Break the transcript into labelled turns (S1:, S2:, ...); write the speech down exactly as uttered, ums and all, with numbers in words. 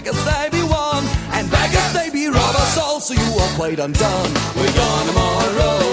S1: beggars they be won, and beggars they be rob our souls, so you are quite undone. We're gone tomorrow.